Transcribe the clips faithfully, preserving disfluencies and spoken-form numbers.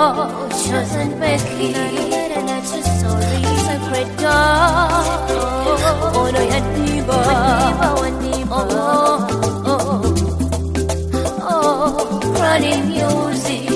chosen Becky, sacred dog, oh no Yaniba, oh oh oh, running music.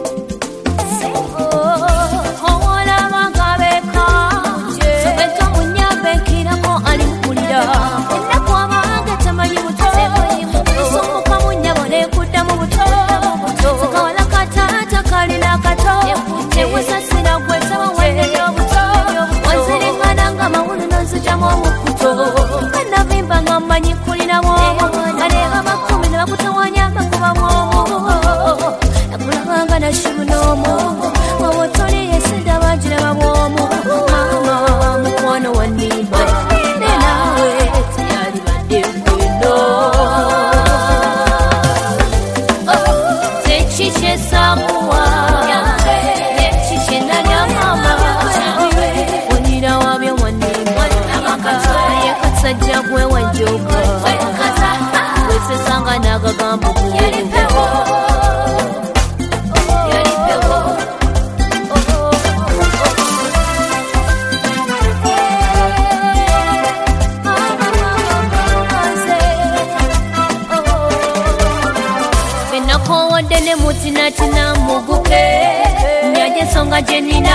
Mutina tina muguke nyaje songa jenina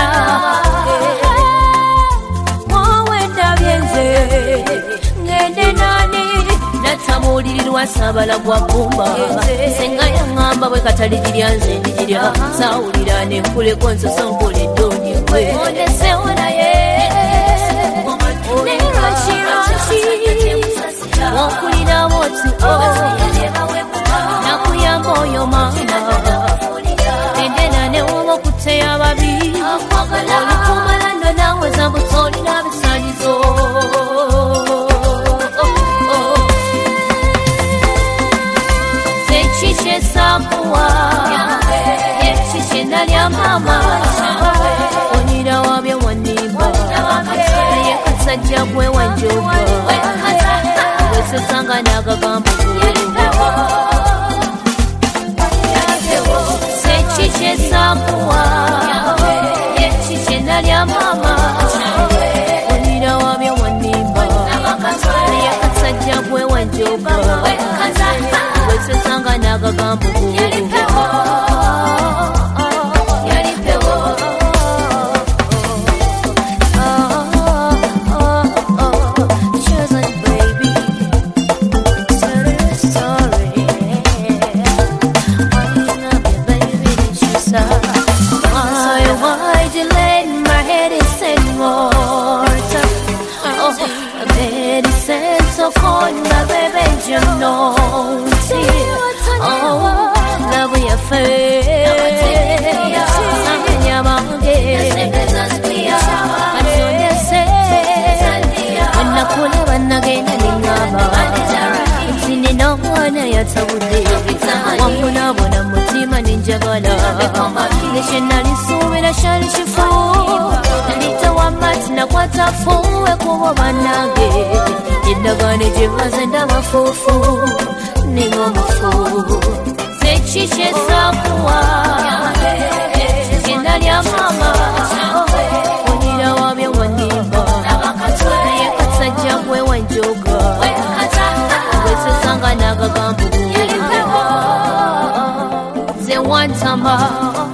mwawenda byenze ngende nani natamulirwa sabala gwa bumba senga yangamba bwe katali jiryanze ndijirya sawulira ne kule konso sonkole doni kwe onde sewana ye ne rashirashi wakulira moti oh nakuyamba oyo mama endena ne wowo kuteya babi olikumalando nawe zambutoli nabisanizo sekishe sakuwa yekishe nalya mama onira wabye wanimba yekasajja gwe wanjoba wesesanga nagagambo Sechishe sakuwa yechishe nalya mama onira wabye wanimba yakasajja gwe wanjoba wesesanga nagagambo wamuna bona mutima ninjagala neshenali sumira shali shifu nalita wamati nakwata fuwe kubo banage endagane jevaze ndabafufu ningomufu sekishe sakuwa endalya mama onira wabye wanimba yakasajja gwe wanjoga wesesanga nagagambo Ze wantamba